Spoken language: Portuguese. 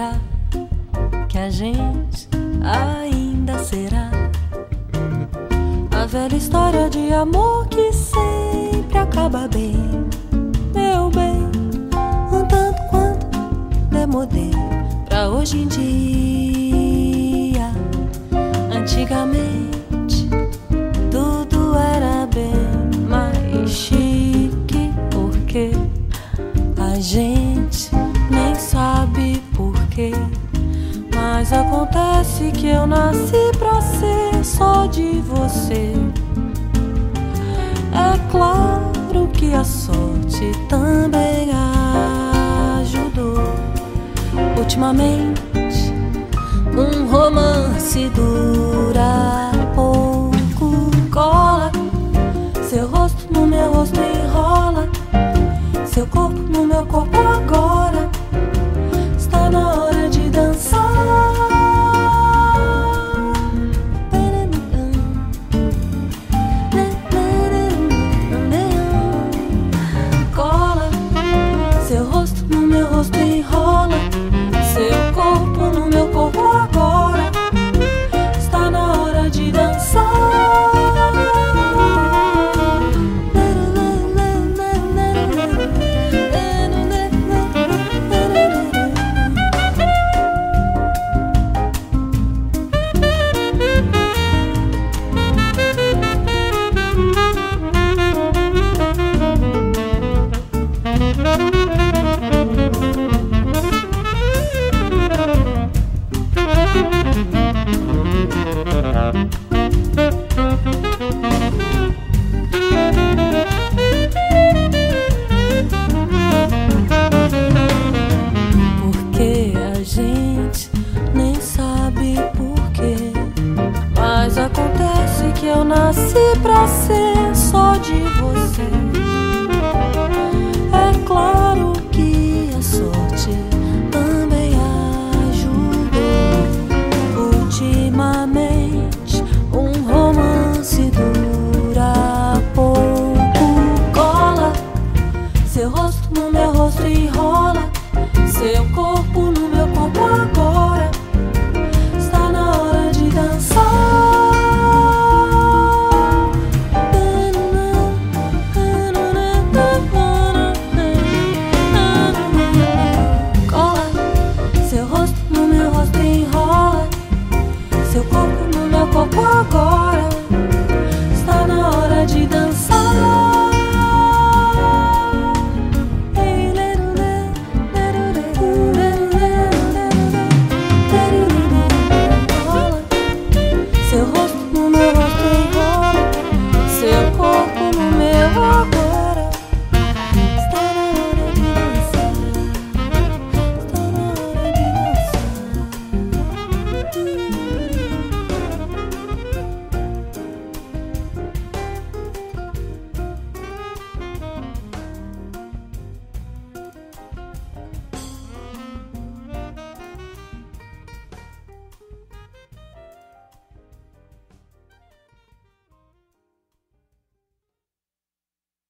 será que a gente ainda será? A velha história de amor que sempre acaba bem, meu bem, um tanto quanto demodei pra hoje em dia. Antigamente tudo era bem mais chique, porque a gente nem sabe porquê. Mas acontece que eu nasci pra ser só de você. É claro que a sorte também ajudou. Ultimamente um romance dura pouco. Cola seu rosto no meu rosto, enrola seu corpo no meu corpo agora. Está na hora de dançar. Cola seu rosto no meu rosto, enrola seu corpo no meu corpo agora. Está na hora de dançar. Porque a gente nem sabe porquê. Mas acontece que eu nasci pra ser